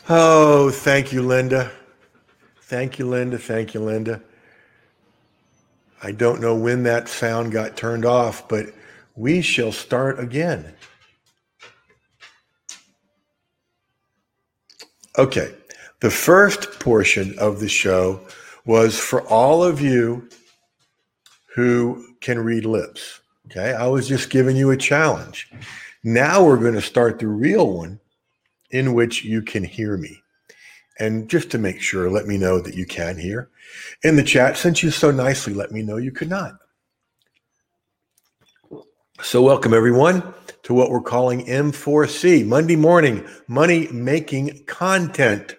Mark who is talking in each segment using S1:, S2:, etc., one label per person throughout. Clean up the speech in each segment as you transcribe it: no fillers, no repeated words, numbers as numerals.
S1: Oh, thank you, Linda. Thank you, Linda. Thank you, Linda. I don't know when that sound got turned off, but we shall start again. Okay. The first portion of the show was for all of you who can read lips. Okay. I was just giving you a challenge. Now we're going to start the real one in which you can hear me. And just to make sure, let me know that you can hear. In the chat, since you so nicely let me know you could not. So welcome everyone to what we're calling M4C, Monday Morning Money Making Content.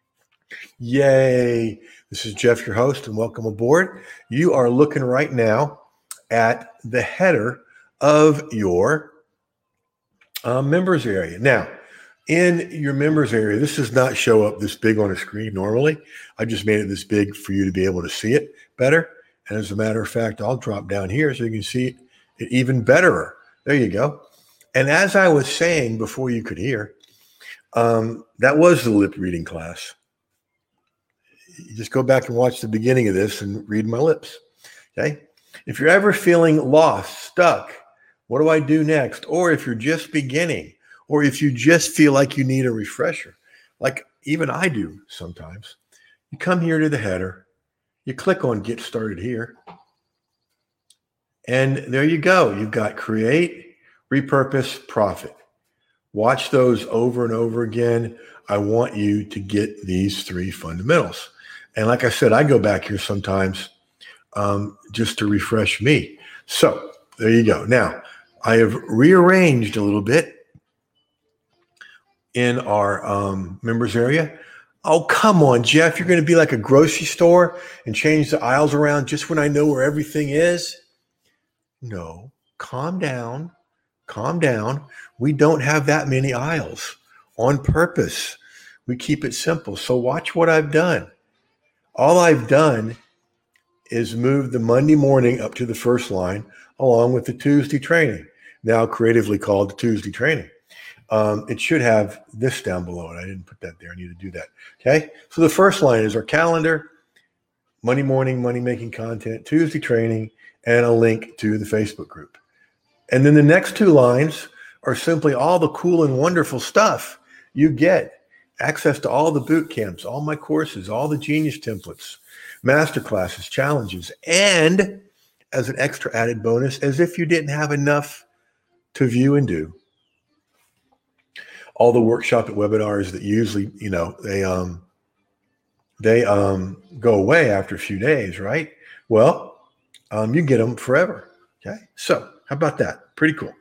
S1: Yay. This is Jeff, your host, and welcome aboard. You are looking right now at the header of your members area. Now, in your members area, this does not show up this big on a screen normally. I just made it this big for you to be able to see it better. And as a matter of fact, I'll drop down here so you can see it even better. There you go. And as I was saying before you could hear, that was the lip reading class. You just go back and watch the beginning of this and read my lips. Okay. If you're ever feeling lost, stuck, what do I do next? Or if you're just beginning, or if you just feel like you need a refresher, like even I do sometimes, you come here to the header, you click on Get Started Here, and there you go. You've got Create, Repurpose, Profit. Watch those over and over again. I want you to get these three fundamentals. And like I said, I go back here sometimes just to refresh me. So there you go. Now, I have rearranged a little bit in our members area. Oh, come on, Jeff. You're going to be like a grocery store and change the aisles around just when I know where everything is? No, calm down. Calm down. We don't have that many aisles on purpose. We keep it simple. So watch what I've done. All I've done is move the Monday morning up to the first line along with the Tuesday training, now creatively called the Tuesday training. It should have this down below it. I didn't put that there. I need to do that. Okay. So the first line is our calendar, Monday morning, money making content, Tuesday training, and a link to the Facebook group. And then the next two lines are simply all the cool and wonderful stuff you get. Access to all the boot camps, all my courses, all the Genius templates, masterclasses, challenges, and as an extra added bonus, as if you didn't have enough to view and do, all the workshop and webinars that usually, they go away after a few days, right? Well, you get them forever. Okay. So how about that? Pretty cool.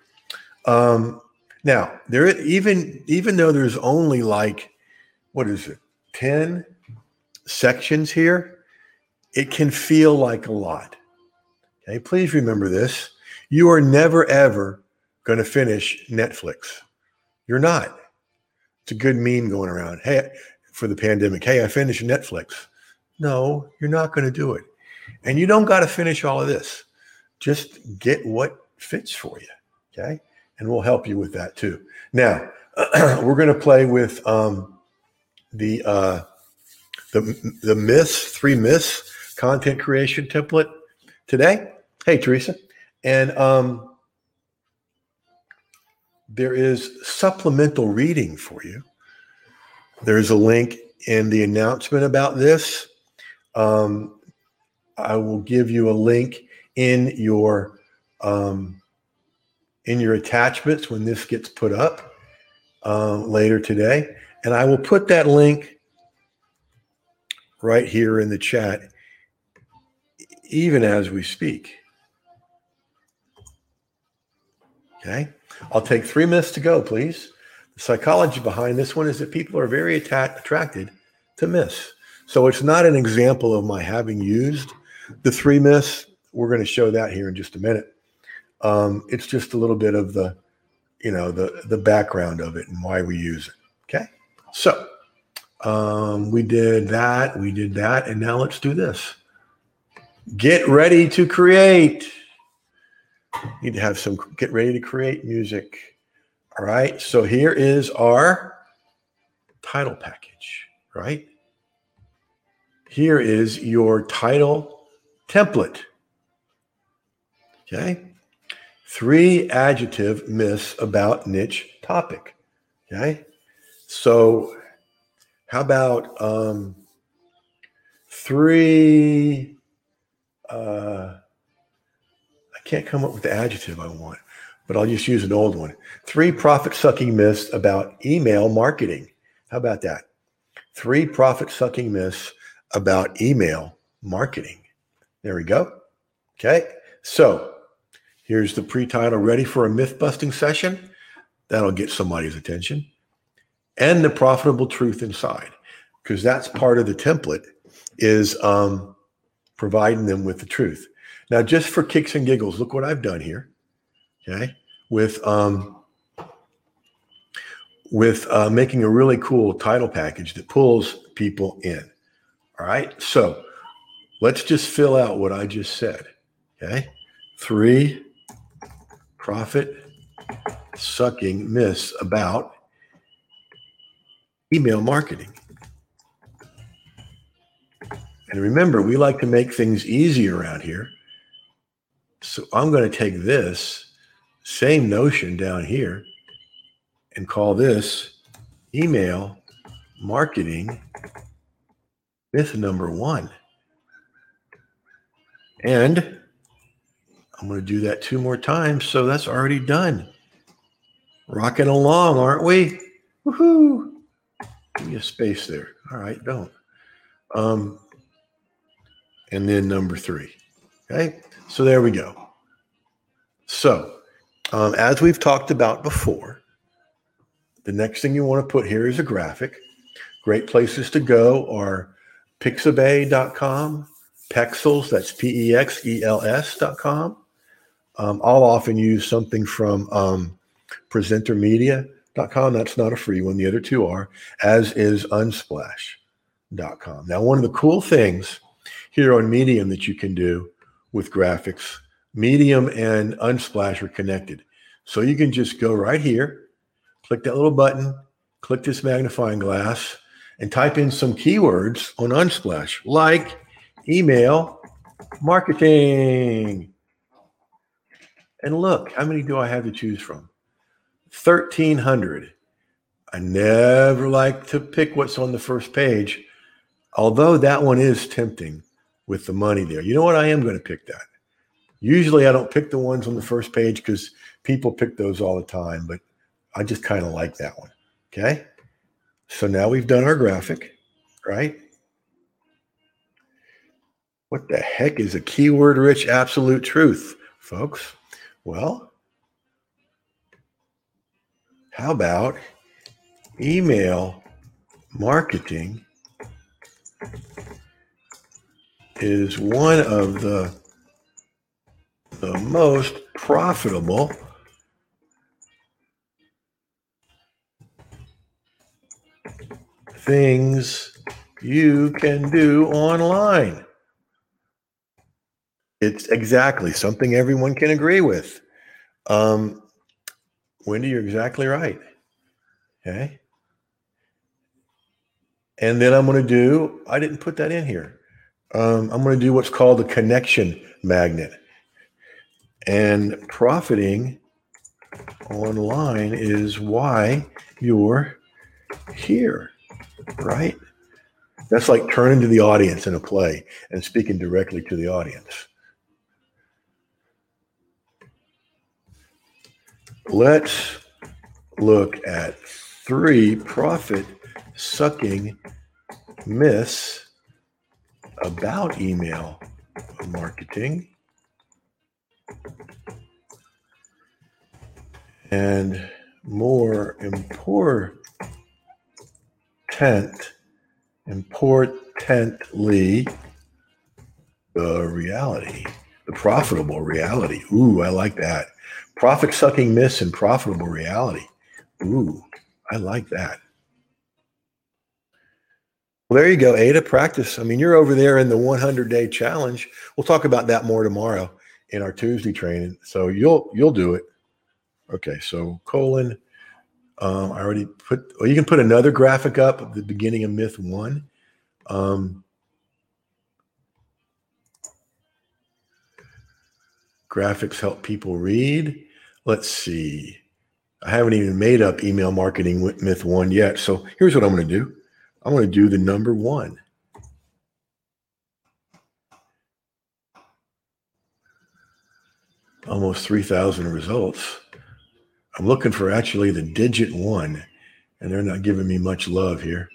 S1: Now there, even though there's only like, what is it? 10 sections here. It can feel like a lot. Okay. Please remember this. You are never, ever going to finish Netflix. You're not. It's a good meme going around. Hey, for the pandemic. Hey, I finished Netflix. No, you're not going to do it. And you don't got to finish all of this. Just get what fits for you. Okay. And we'll help you with that too. Now, we're going to play with the myths, 3 myths content creation template today. Hey, Teresa. And there is supplemental reading for you. There's a link in the announcement about this. I will give you a link in your attachments when this gets put up later today. And I will put that link right here in the chat, even as we speak. Okay. I'll take 3 minutes to go, please. The psychology behind this one is that people are very attracted to myths. So it's not an example of my having used the 3 myths. We're going to show that here in just a minute. It's just a little bit of the background of it and why we use it. Okay. So we did that, and now let's do this. Get ready to create. Need to have some get ready to create music. All right. So here is our title package, right? Here is your title template. Okay. 3 adjective myths about niche topic. Okay. So how about 3, I can't come up with the adjective I want, but I'll just use an old one. 3 profit-sucking myths about email marketing. How about that? 3 profit-sucking myths about email marketing. There we go. Okay. So here's the pre-title ready for a myth-busting session. That'll get somebody's attention. And the profitable truth inside, because that's part of the template, is providing them with the truth. Now, just for kicks and giggles, look what I've done here. Okay. With making a really cool title package that pulls people in. All right. So let's just fill out what I just said. Okay. 3 profit-sucking myths about email marketing. And remember, we like to make things easy around here. So I'm going to take this same notion down here and call this email marketing myth number 1. And I'm going to do that 2 more times. So that's already done. Rocking along, aren't we? Woohoo! Give me a space there. All right, don't. And then number 3. Okay, so there we go. So as we've talked about before, the next thing you want to put here is a graphic. Great places to go are pixabay.com, Pexels, that's PEXELS.com. I'll often use something from presentermedia.com. That's not a free one. The other 2 are, as is unsplash.com. Now, one of the cool things here on Medium that you can do with graphics, Medium and Unsplash are connected. So you can just go right here, click that little button, click this magnifying glass, and type in some keywords on Unsplash, like email marketing. And look, how many do I have to choose from? 1,300. I never like to pick what's on the first page, although that one is tempting with the money there. You know what? I am going to pick that. Usually I don't pick the ones on the first page because people pick those all the time, but I just kind of like that one. Okay. So now we've done our graphic, right? What the heck is a keyword-rich absolute truth, folks? Well, how about email marketing is one of the most profitable things you can do online. It's exactly something everyone can agree with. Wendy, you're exactly right. Okay. And then I'm going to do, I didn't put that in here. I'm going to do what's called a connection magnet. And profiting online is why you're here, right? That's like turning to the audience in a play and speaking directly to the audience. Let's look at 3 profit-sucking myths about email marketing. And more importantly, the reality, the profitable reality. Ooh, I like that. Profit-sucking myths and profitable reality. Ooh, I like that. Well, there you go, Ada. Practice. I mean, you're over there in the 100-day challenge. We'll talk about that more tomorrow in our Tuesday training. So you'll do it. Okay, so colon I already put, or you can put another graphic up at the beginning of myth 1. Graphics help people read. Let's see. I haven't even made up email marketing myth 1 yet. So here's what I'm going to do. I'm going to do the number 1. Almost 3,000 results. I'm looking for actually the digit 1, and they're not giving me much love here.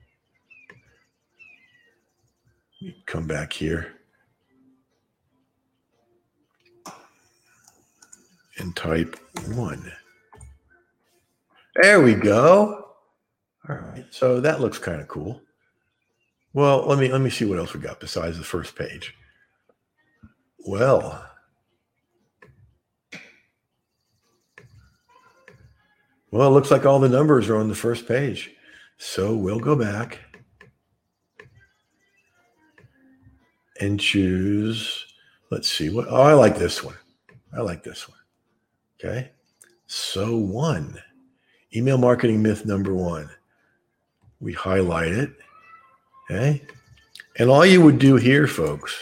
S1: Come back here and type 1. There we go. All right, so that looks kind of cool. Well, let me see what else we got besides the first page. Well, it looks like all the numbers are on the first page. So we'll go back and choose, let's see what, I like this one. I like this one. Okay. So 1, email marketing myth number 1. We highlight it. Okay. And all you would do here, folks,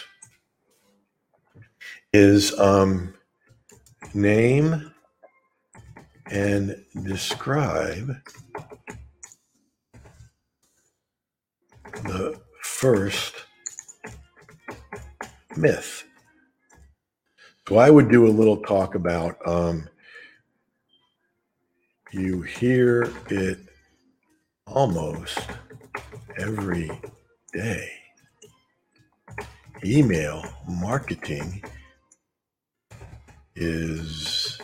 S1: is name and describe the first myth. So I would do a little talk about you hear it almost every day. Email marketing is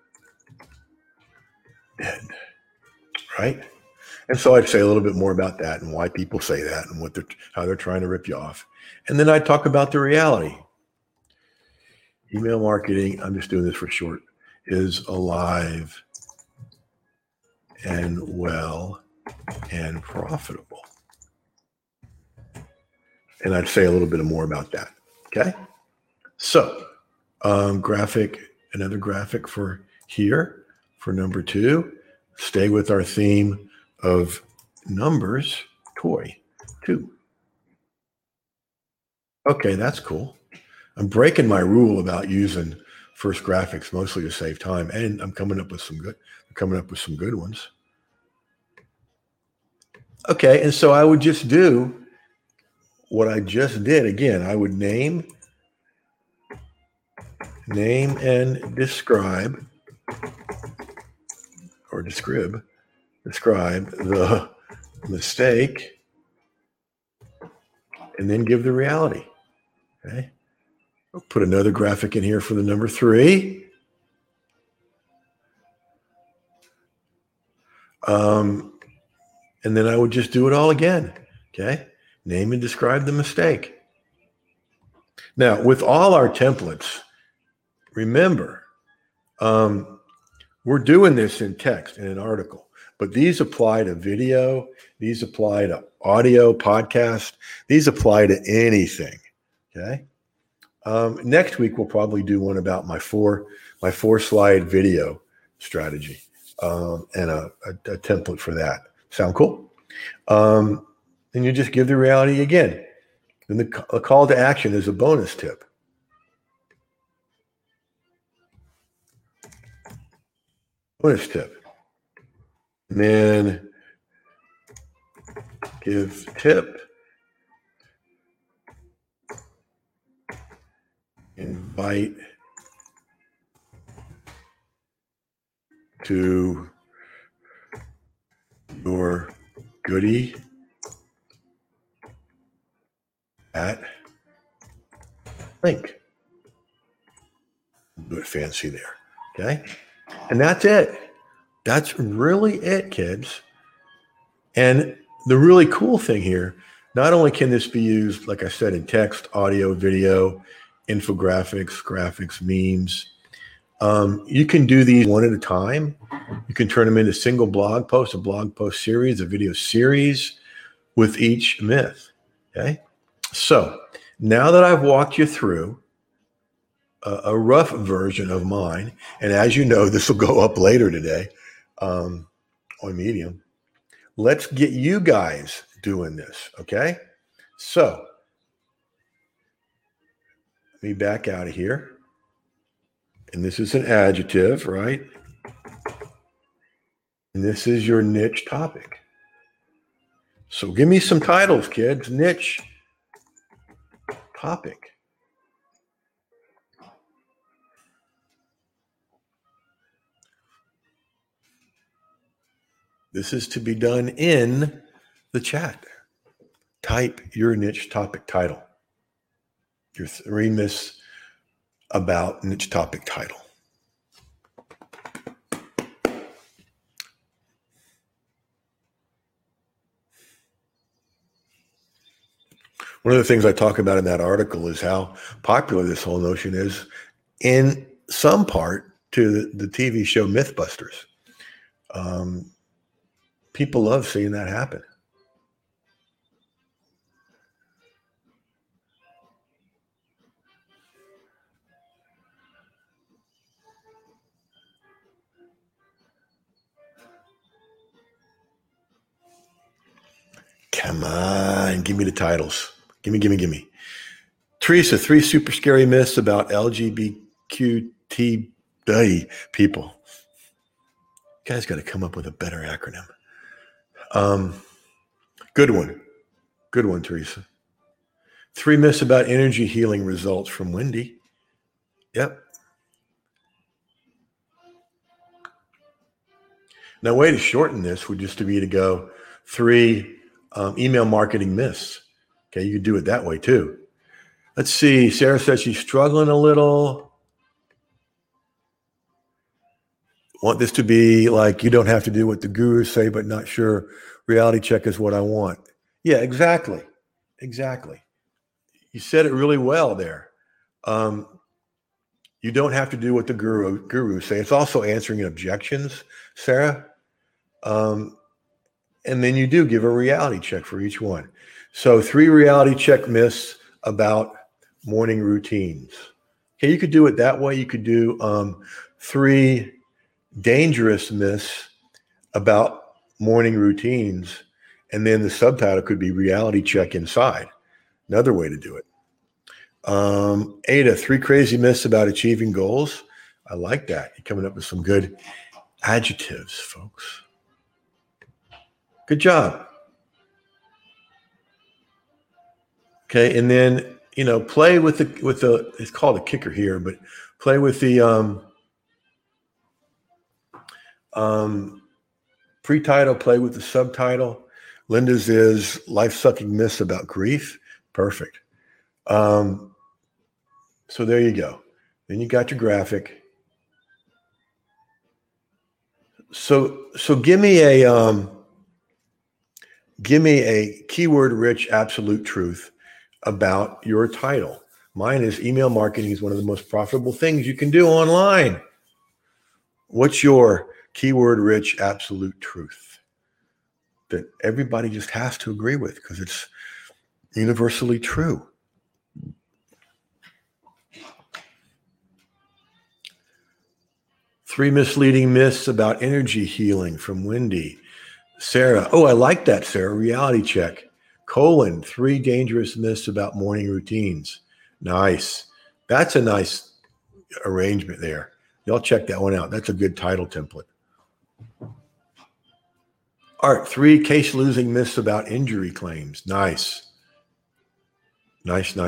S1: dead, right? And so I'd say a little bit more about that and why people say that and how they're trying to rip you off. And then I'd talk about the reality. Email marketing, I'm just doing this for short, is alive and well and profitable. And I'd say a little bit more about that. Okay. So another graphic for here for number 2. Stay with our theme of numbers, toy 2. Okay, that's cool. I'm breaking my rule about using first graphics mostly to save time, and I'm coming up with some good ones. Okay, and so I would just do what I just did. Again, I would name and describe the mistake, and then give the reality. Okay. I'll put another graphic in here for the number 3. And then I would just do it all again. Okay. Name and describe the mistake. Now, with all our templates, remember, we're doing this in text in an article, but these apply to video. These apply to audio, podcast. These apply to anything. Okay. Next week, we'll probably do one about my four slide video strategy and a template for that. Sound cool? And you just give the reality again. And the call to action is a bonus tip. Bonus tip. And then give tip. Invite to your goodie at link. Do it fancy there. Okay. And that's it. That's really it, kids. And the really cool thing here, not only can this be used, like I said, in text, audio, video, infographics, graphics, memes. You can do these one at a time. You can turn them into single blog posts, a blog post series, a video series with each myth. Okay. So now that I've walked you through a rough version of mine, and as you know, this will go up later today, on Medium. Let's get you guys doing this, okay? So let me back out of here. And this is an adjective, right? And this is your niche topic. So give me some titles, kids. Niche topic. This is to be done in the chat. Type your niche topic title. Your 3 myths about niche topic title. One of the things I talk about in that article is how popular this whole notion is, in some part, to the TV show Mythbusters. People love seeing that happen. Come on, give me the titles. Give me. Teresa, 3 super scary myths about LGBTQ people. You guys got to come up with a better acronym. Good one, Teresa. 3 myths about energy healing results from Wendy. Yep. Now, way to shorten this would just be to go 3 email marketing myths. Okay, you could do it that way too. Let's see. Sarah says she's struggling a little. Want this to be like, you don't have to do what the gurus say, but not sure. Reality check is what I want. Yeah, exactly. You said it really well there. You don't have to do what the gurus say. It's also answering objections, Sarah. And then you do give a reality check for each one. So 3 reality check myths about morning routines. Okay, you could do it that way. You could do 3 dangerous myths about morning routines. And then the subtitle could be reality check inside. Another way to do it. Ada, 3 crazy myths about achieving goals. I like that. You're coming up with some good adjectives, folks. Good job. Okay, and then play with the it's called a kicker here, but play with the pre-title, play with the subtitle. Linda's is life-sucking myths about grief. Perfect. So there you go. Then you got your graphic. So give me a keyword-rich absolute truth about your title. Mine is email marketing is one of the most profitable things you can do online. What's your keyword-rich absolute truth that everybody just has to agree with because it's universally true? Three misleading myths about energy healing from Wendy. Sarah, oh, I like that, Sarah. Reality check. 3 dangerous myths about morning routines. Nice. That's a nice arrangement there. Y'all check that one out. That's a good title template. Art, 3 case-losing myths about injury claims. Nice. Nice.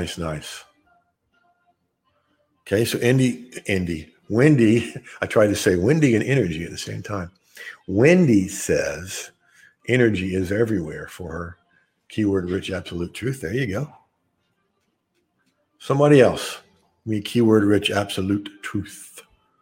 S1: Okay, so Wendy, I tried to say Wendy and energy at the same time. Wendy says energy is everywhere for her. Keyword-rich absolute truth. There you go. Somebody else. Me, keyword-rich absolute truth.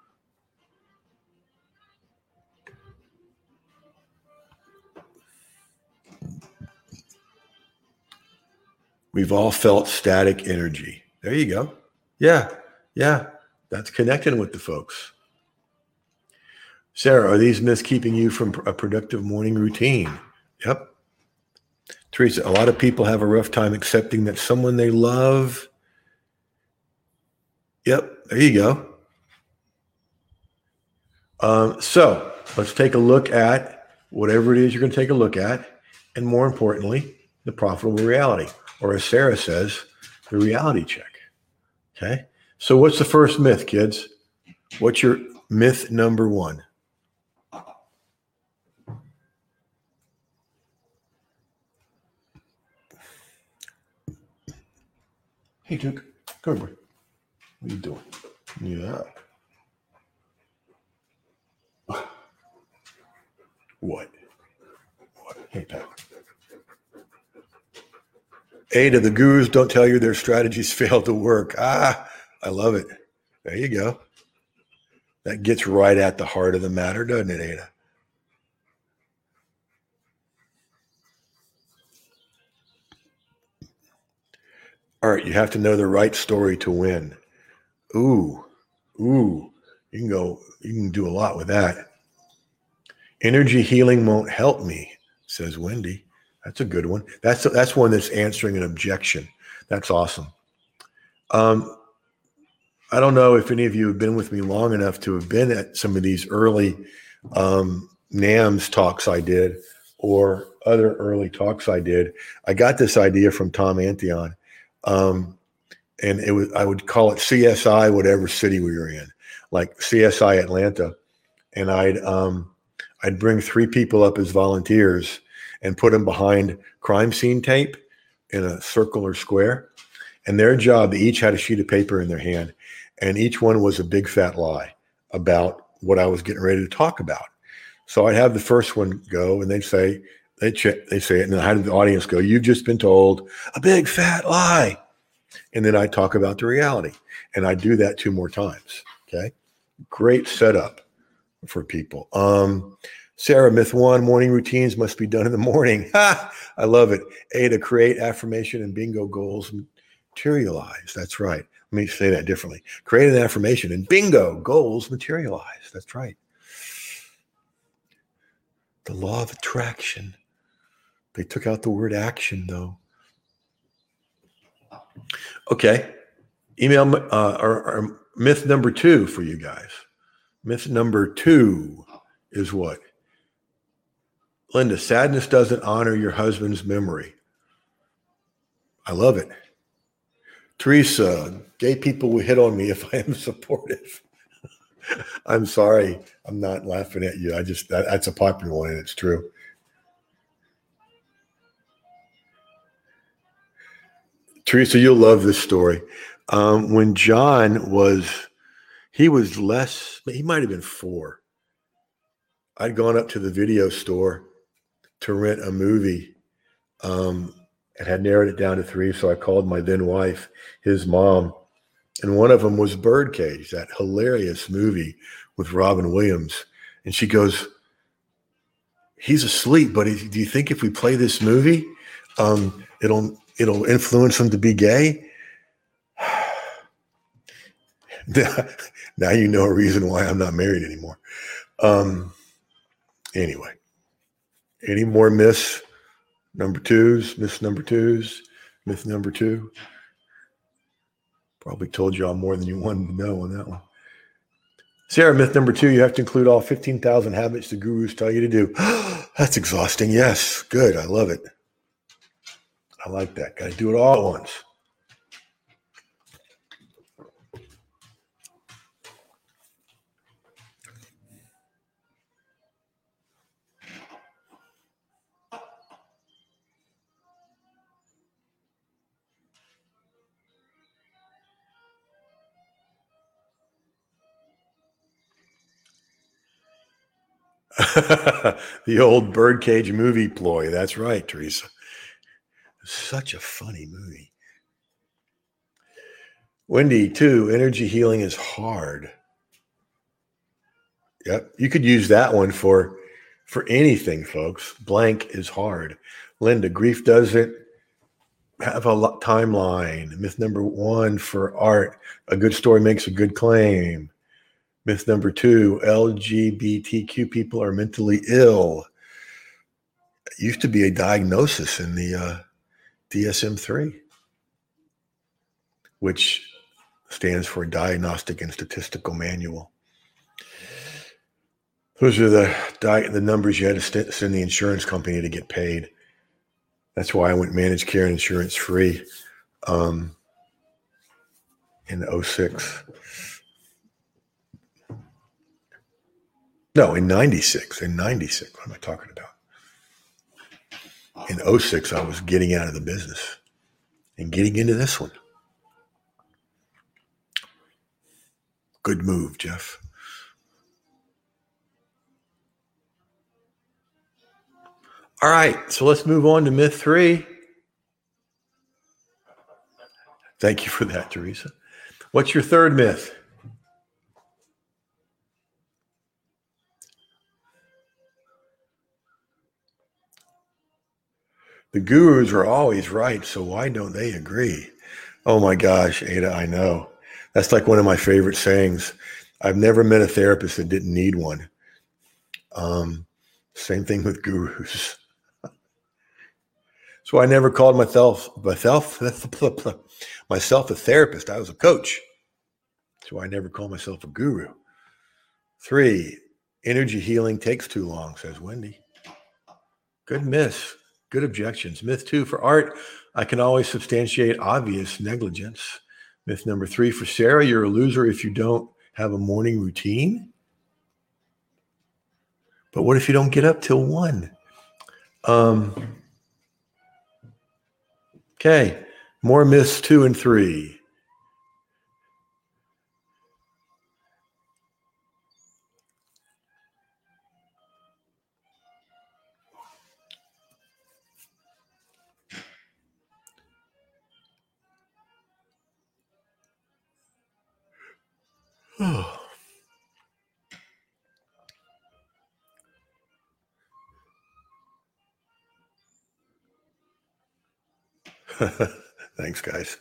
S1: We've all felt static energy. There you go. Yeah. That's connecting with the folks. Sarah, are these myths keeping you from a productive morning routine? Yep. Teresa, a lot of people have a rough time accepting that someone they love. Yep, there you go. So let's take a look at whatever it is you're going to take a look at, and more importantly, the profitable reality, or as Sarah says, the reality check. Okay. So what's the first myth, kids? What's your myth number one? Hey, Duke, come here. What are you doing? Yeah. What? Hey, Pat. Ada, the gurus don't tell you their strategies fail to work. I love it. There you go. That gets right at the heart of the matter, doesn't it, Ada? All right, you have to know the right story to win. Ooh. You can do a lot with that. Energy healing won't help me, says Wendy. That's a good one. That's one that's answering an objection. That's awesome. I don't know if any of you have been with me long enough to have been at some of these early NAMS talks I did or other early talks I did. I got this idea from Tom Antion. And I would call it CSI, whatever city we were in, like CSI Atlanta. And I'd bring 3 people up as volunteers and put them behind crime scene tape in a circle or square. And their job, they each had a sheet of paper in their hand, and each one was a big fat lie about what I was getting ready to talk about. So I'd have the first one go, and they'd say it, and then I'd have the audience go, "You've just been told a big fat lie." And then I'd talk about the reality. And I'd do that 2 more times. Okay. Great setup for people. Sarah, myth 1, morning routines must be done in the morning. Ha! I love it. Ada, create affirmation and bingo goals materialize. That's right. Let me say that differently. Create an affirmation and bingo, goals materialize. That's right. The law of attraction. They took out the word action, though. Okay. Email or myth number 2 for you guys. Myth number 2 is what? Linda, sadness doesn't honor your husband's memory. I love it. Teresa, gay people will hit on me if I am supportive. I'm sorry. I'm not laughing at you. That's a popular one, and it's true. Teresa, you'll love this story. When John he might have been 4. I'd gone up to the video store to rent a movie and had narrowed it down to 3. So I called my then wife, his mom, and one of them was Birdcage, that hilarious movie with Robin Williams. And she goes, "He's asleep, but do you think if we play this movie, it'll influence him to be gay?" Now you know a reason why I'm not married anymore. Anyway, any more myths? Number 2s, myth number 2s, myth number 2. Probably told y'all more than you wanted to know on that one. Sarah, myth number 2, you have to include all 15,000 habits the gurus tell you to do. That's exhausting. Yes. Good. I love it. I like that. Got to do it all at once. The old Birdcage movie ploy. That's right, Teresa. Such a funny movie. Wendy, 2, energy healing is hard. Yep. You could use that one for anything, folks. Blank is hard. Linda, grief doesn't have a timeline. Myth number 1 for art, a good story makes a good claim. Myth number 2, LGBTQ people are mentally ill. It used to be a diagnosis in the DSM-3, which stands for Diagnostic and Statistical Manual. Those are the numbers you had to send the insurance company to get paid. That's why I went managed care and insurance free in 06. No, in 96. In 96, what am I talking about? In 06, I was getting out of the business and getting into this one. Good move, Jeff. All right, so let's move on to myth 3. Thank you for that, Teresa. What's your third myth? The gurus are always right, so why don't they agree? Oh my gosh, Ada, I know. That's like one of my favorite sayings. I've never met a therapist that didn't need one. Same thing with gurus. So I never called myself a therapist. I was a coach. So I never call myself a guru. 3, energy healing takes too long, says Wendy. Good miss. Good objections. Myth 2, for art, I can always substantiate obvious negligence. Myth number 3, for Sarah, you're a loser if you don't have a morning routine. But what if you don't get up till 1? Okay, more myths 2 and 3. Thanks, guys.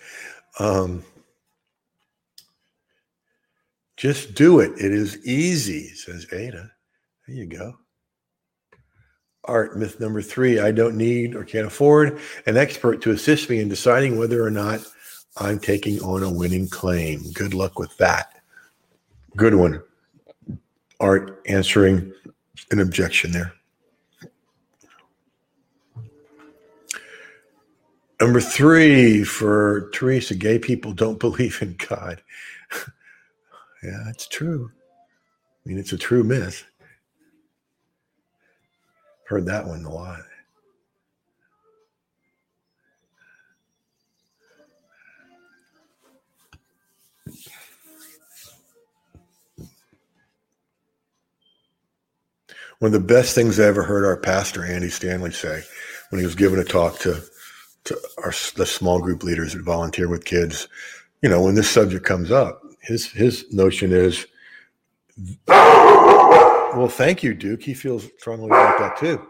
S1: Just do it. It is easy, says Ada. There you go. Art, myth number 3, I don't need or can't afford an expert to assist me in deciding whether or not I'm taking on a winning claim. Good luck with that. Good one. Art answering an objection there. Number 3 for Teresa, gay people don't believe in God. Yeah, it's true. I mean, it's a true myth. Heard that one a lot. One of the best things I ever heard our pastor, Andy Stanley, say when he was giving a talk to the small group leaders that volunteer with kids, when this subject comes up, his notion is, well, thank you, Duke. He feels strongly about that too.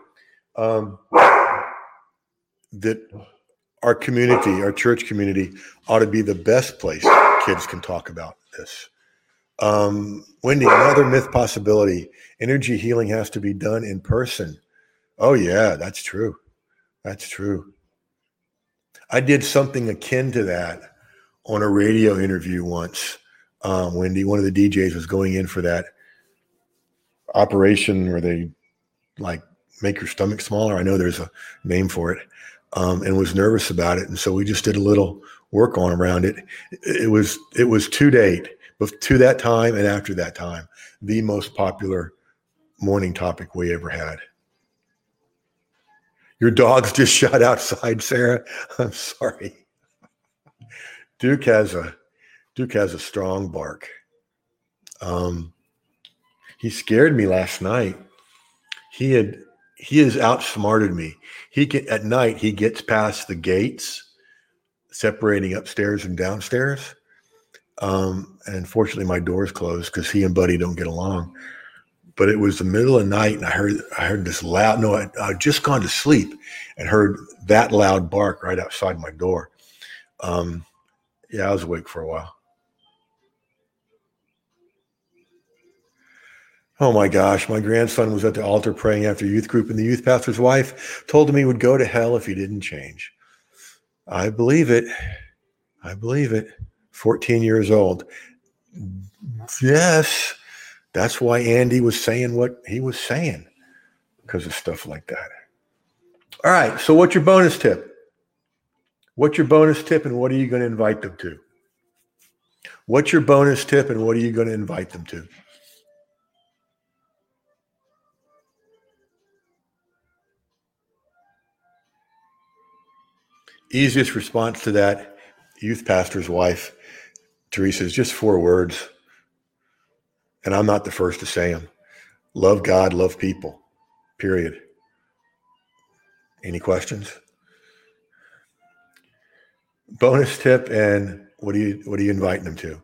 S1: That our community, our church community, ought to be the best place kids can talk about this. Wendy, another myth possibility. Energy healing has to be done in person. Oh, yeah, that's true. That's true. I did something akin to that on a radio interview once. Wendy, one of the DJs was going in for that operation where they make your stomach smaller. I know there's a name for it, and was nervous about it. And so we just did a little work on around it. It was to date, but to that time and after that time, the most popular morning topic we ever had. Your dog's just shot outside, Sarah. I'm sorry. Duke has a strong bark. He scared me last night. He has outsmarted me. At night he gets past the gates separating upstairs and downstairs. And fortunately my door's closed because he and Buddy don't get along. But it was the middle of the night, and I heard this loud. No, I'd just gone to sleep and heard that loud bark right outside my door. Yeah, I was awake for a while. Oh my gosh, my grandson was at the altar praying after youth group, and the youth pastor's wife told him he would go to hell if he didn't change. I believe it. 14 years old. Yes. That's why Andy was saying what he was saying, because of stuff like that. All right. So what's your bonus tip? What's your bonus tip and what are you going to invite them to? What's your bonus tip and what are you going to invite them to? Easiest response to that, youth pastor's wife, Teresa, is just 4 words. And I'm not the first to say them. Love God, love people, period. Any questions? Bonus tip, and what are you inviting them to?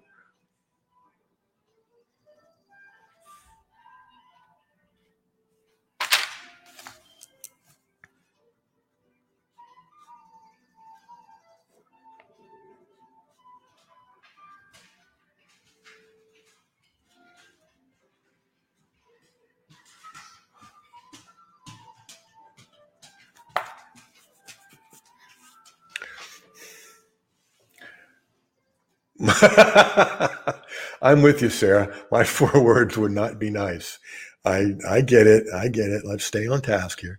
S1: I'm with you, Sarah. My 4 words would not be nice. I get it. I get it. Let's stay on task here.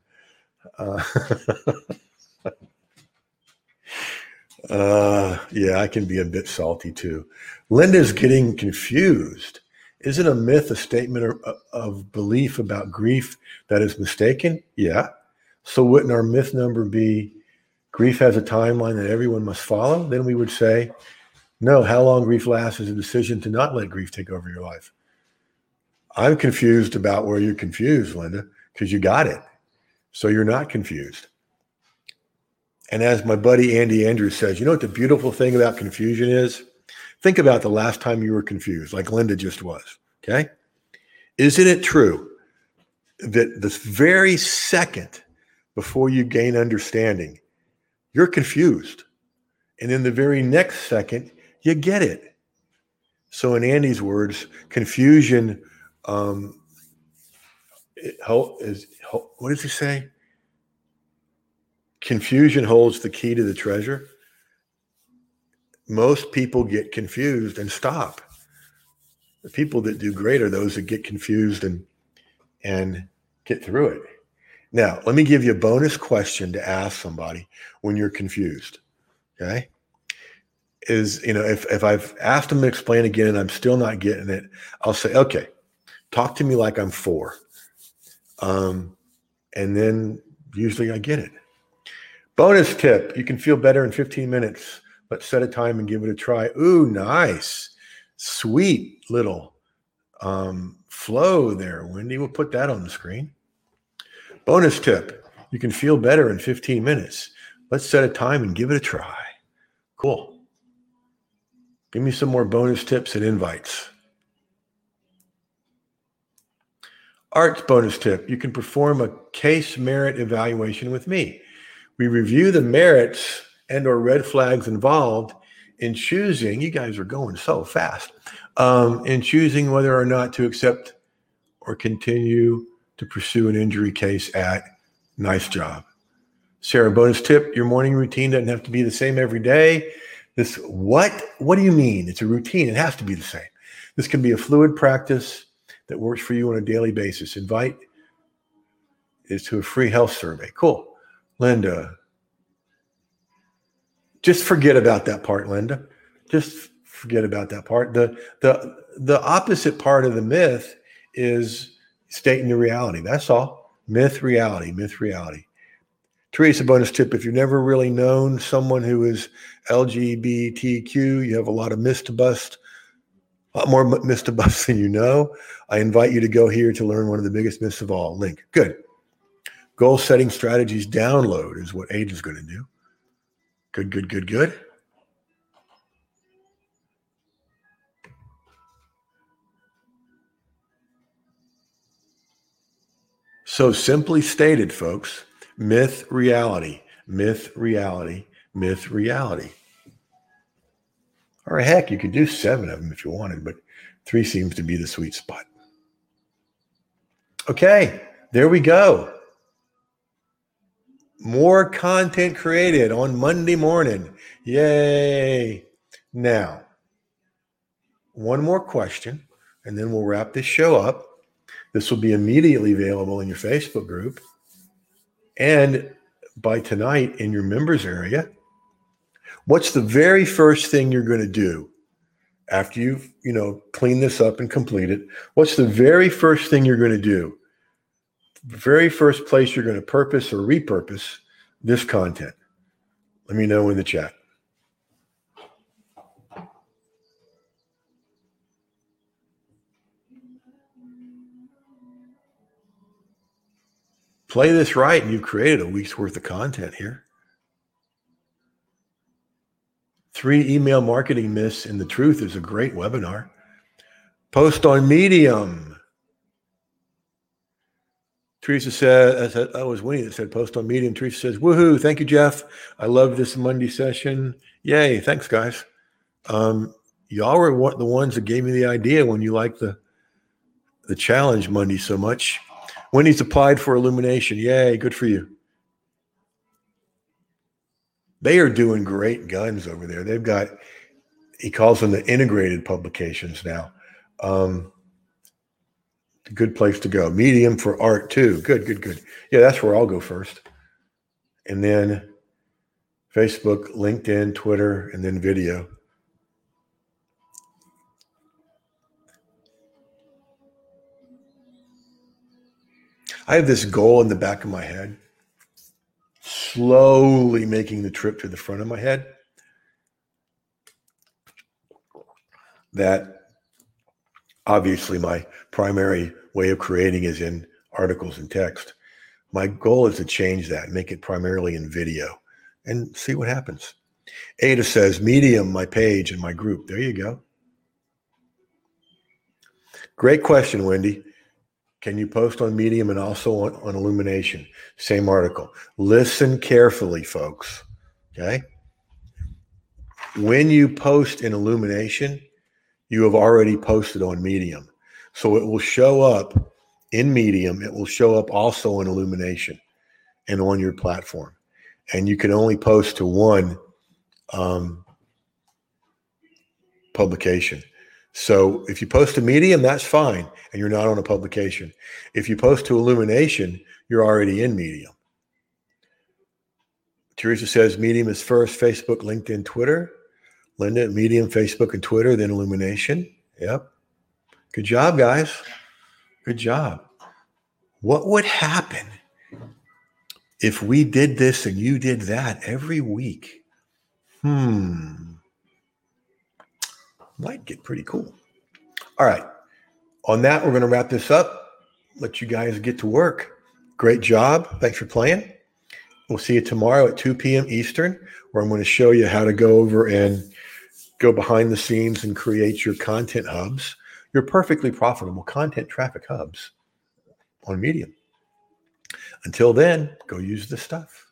S1: Yeah, I can be a bit salty too. Linda's getting confused. Isn't a myth a statement of belief about grief that is mistaken? Yeah. So wouldn't our myth number be grief has a timeline that everyone must follow? Then we would say, no, how long grief lasts is a decision to not let grief take over your life. I'm confused about where you're confused, Linda, because you got it. So you're not confused. And as my buddy Andy Andrews says, you know what the beautiful thing about confusion is? Think about the last time you were confused, like Linda just was, okay? Isn't it true that this very second before you gain understanding, you're confused. And in the very next second, you get it. So in Andy's words, confusion what does he say? Confusion holds the key to the treasure. Most people get confused and stop. The people that do great are those that get confused and get through it. Now, let me give you a bonus question to ask somebody when you're confused. Okay? If I've asked them to explain again and I'm still not getting it, I'll say, okay, talk to me like I'm 4. And then usually I get it. Bonus tip, you can feel better in 15 minutes. Let's set a time and give it a try. Ooh, nice. Sweet little flow there, Wendy. We'll put that on the screen. Bonus tip, you can feel better in 15 minutes. Let's set a time and give it a try. Cool. Give me some more bonus tips and invites. Art's bonus tip, you can perform a case merit evaluation with me. We review the merits and or red flags involved in choosing, you guys are going so fast, in choosing whether or not to accept or continue to pursue an injury case at. Nice job. Sarah, bonus tip, your morning routine doesn't have to be the same every day. What do you mean? It's a routine. It has to be the same. This can be a fluid practice that works for you on a daily basis. Invite is to a free health survey. Cool. Linda, just forget about that part, Linda. Just forget about that part. The opposite part of the myth is stating the reality. That's all. Myth, reality, myth, reality. Teresa, bonus tip, if you've never really known someone who is LGBTQ, you have a lot of myths to bust, a lot more myths to bust than you know. I invite you to go here to learn one of the biggest myths of all. Link. Good. Goal setting strategies download is what Age is going to do. Good, good, good, good. So simply stated, folks, myth, reality, myth, reality, myth, reality. Or heck, you could do 7 of them if you wanted, but 3 seems to be the sweet spot. Okay, there we go. More content created on Monday morning. Yay. Now, one more question. and then we'll wrap this show up. This will be immediately available in your Facebook group and by tonight in your members area. What's the very first thing you're going to do after you've, clean this up and complete it? What's the very first thing you're going to do? The very first place you're going to purpose or repurpose this content? Let me know in the chat. Play this right and you've created a week's worth of content here. 3 email marketing myths and the truth is a great webinar. Post on Medium. Teresa said, that was Winnie that said post on Medium. Teresa says, woohoo, thank you, Jeff. I love this Monday session. Yay, thanks, guys. Y'all were the ones that gave me the idea when you liked the challenge Monday so much. Wendy's applied for Illumination. Yay, good for you. They are doing great guns over there. They've got, he calls them the integrated publications now. Good place to go. Medium for art too. Good. Yeah, that's where I'll go first. And then Facebook, LinkedIn, Twitter, and then video. I have this goal in the back of my head, slowly making the trip to the front of my head, that obviously my primary way of creating is in articles and text. My goal is to change that, make it primarily in video and see what happens. Ada says, Medium, my page and my group. There you go. Great question, Wendy. Can you post on Medium and also on Illumination? Same article. Listen carefully, folks. Okay. When you post in Illumination, you have already posted on Medium. So it will show up in Medium. It will show up also in Illumination and on your platform. And you can only post to one publication. So if you post to Medium, that's fine, and you're not on a publication. If you post to Illumination, you're already in Medium. Teresa says Medium is first, Facebook, LinkedIn, Twitter. Linda, Medium, Facebook, and Twitter, then Illumination. Yep. Good job, guys. Good job. What would happen if we did this and you did that every week? Might get pretty cool. All right. On that, we're going to wrap this up. Let you guys get to work. Great job. Thanks for playing. We'll see you tomorrow at 2 p.m. Eastern, where I'm going to show you how to go over and go behind the scenes and create your content hubs, your perfectly profitable content traffic hubs on Medium. Until then, go use the stuff.